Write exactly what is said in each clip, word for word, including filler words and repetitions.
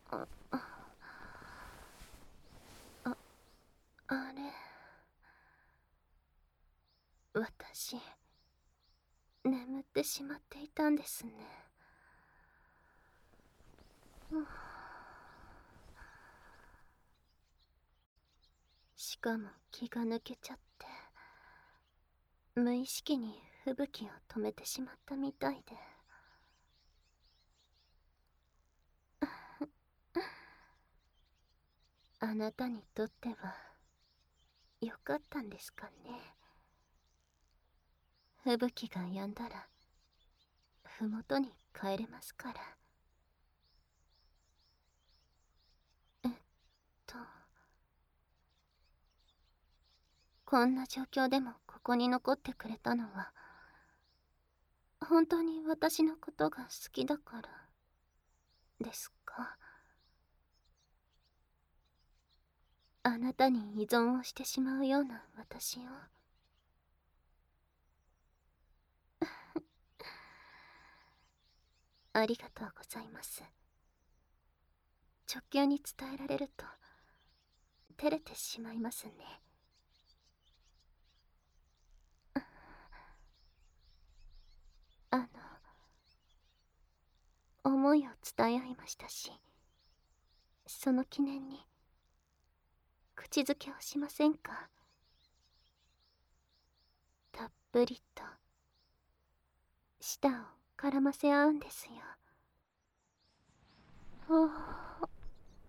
あ、あ、あれ。私、眠ってしまっていたんですね。しかも気が抜けちゃって、無意識に吹雪を止めてしまったみたいで。あなたにとってはよかったんですかね。吹雪が止んだら麓に帰れますから。えっとこんな状況でもここに残ってくれたのは本当に私のことが好きだからですか？あなたに依存をしてしまうような私を。ありがとうございます。直球に伝えられると照れてしまいますね。あの思いを伝え合いましたし、その記念に口づけをしませんか？たっぷりと舌を絡ませ合うんですよ。ああ。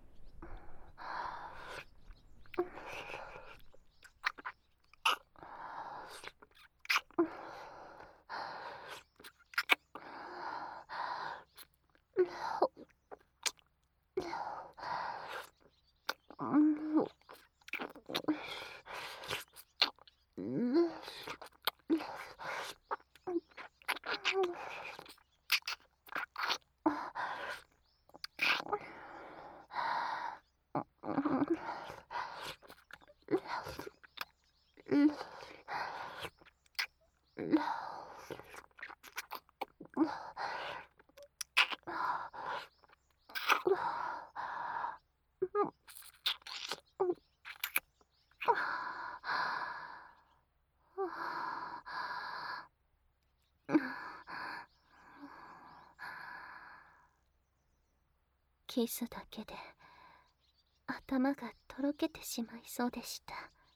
キスだけで頭がとろけてしまいそうでした。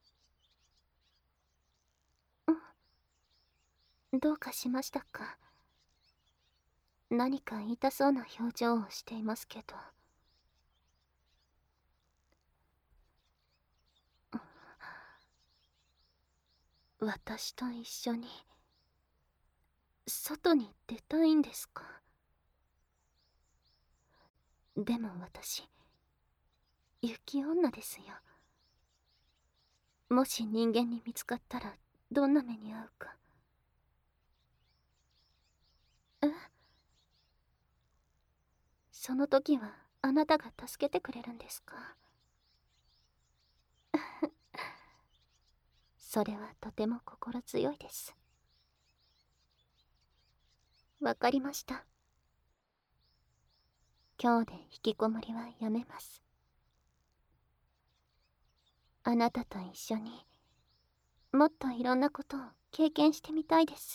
どうかしましたか？何か痛そうな表情をしていますけど。私と一緒に外に出たいんですか？でも私雪女ですよ。もし人間に見つかったらどんな目に遭うか。え？その時はあなたが助けてくれるんですか？それはとても心強いです。わかりました。今日で引きこもりはやめます。あなたと一緒にもっといろんなことを経験してみたいです。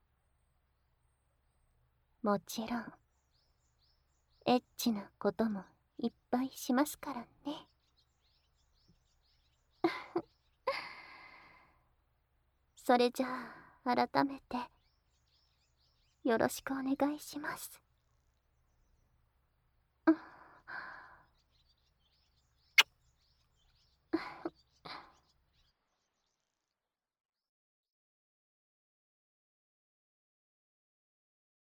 もちろんエッチなこともいっぱいしますからね。それじゃあ改めてよろしくお願いします。